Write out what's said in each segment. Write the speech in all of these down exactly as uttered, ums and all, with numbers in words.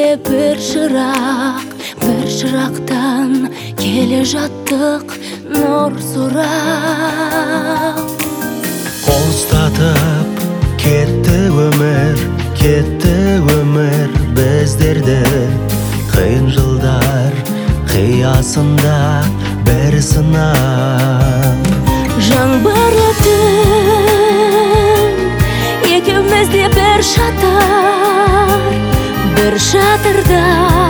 бір шырақ, бір шырақтан келе жаттық нұр сұрап. Ұстатып кетті өмір, кетті өмір біздерді. Қиын жылдар қиясында бір сынақ. Жаңбырлы түн, екеумізде бір шатыр, бір шатырда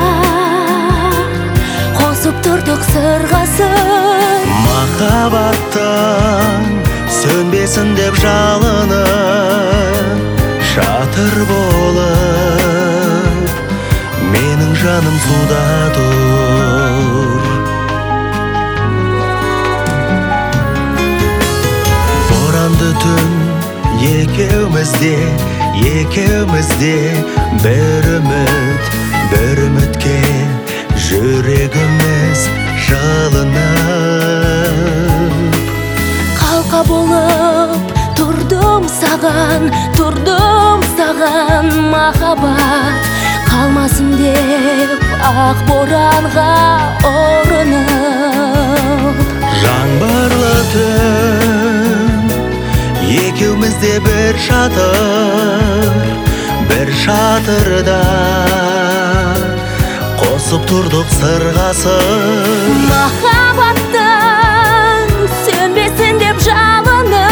қосып тұрдық сырғасын. Махаббаттың сөнбесін деп жалыны, шатыр болып менің жаным суда тұр. Боранды түн екеумізде, екеумізде бір үміт, бір үмітке жүрегіміз жылынып. Қалқа болып тұрдым саған, тұрдым саған махаббат қалмасын деп ақ боранға ұрынып. Жаңбырлы түн, екеумізде бір шатыр, бір шатырда қосып тұрдық сырғасын. Махаббаттың сөнбесін деп жалыны,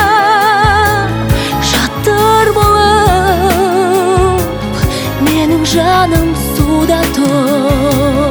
шатыр болып менің жаным суда тұр.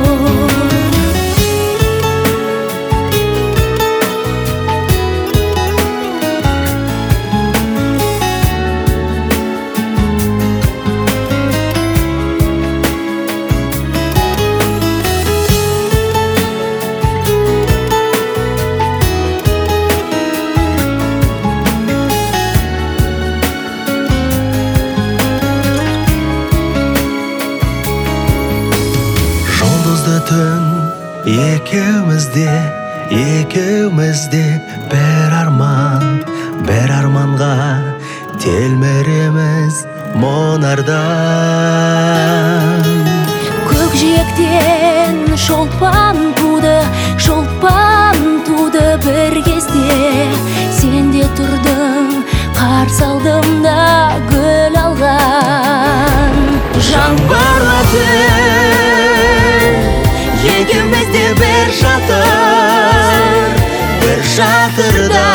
Түн екеумізде, екеумізде бір арман, бір арманға телміреміз мұнардан. Көкжиектен шолпан туды, шолпан туды бір кезде. Сен де тұрдың, қарсы алдымда гүл алған. Жаңбырлы түн, екеумізде бір шатыр, бір шатырда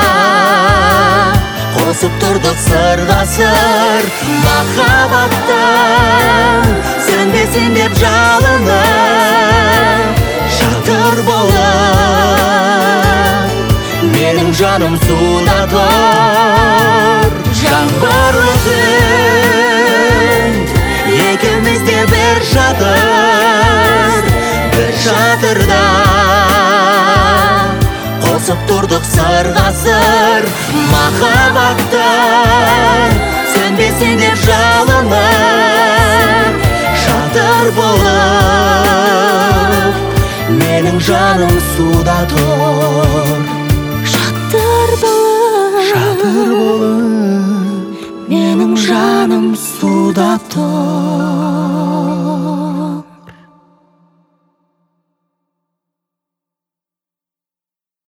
қосып тұрдық сырғасыр. Махаббаттың сөнбесін деп жалыны, шатыр болып менің жаным суда тұр. Жаңбырлы түн, екеумізде бір шатыр, бір шатырда қосып тұрдық сырғасыр. Махаббаттың сөнбесін деп жалыны, шатыр болып менің жаным суда тұр. Шатыр болып, шатыр болып менің жаным суда тұр.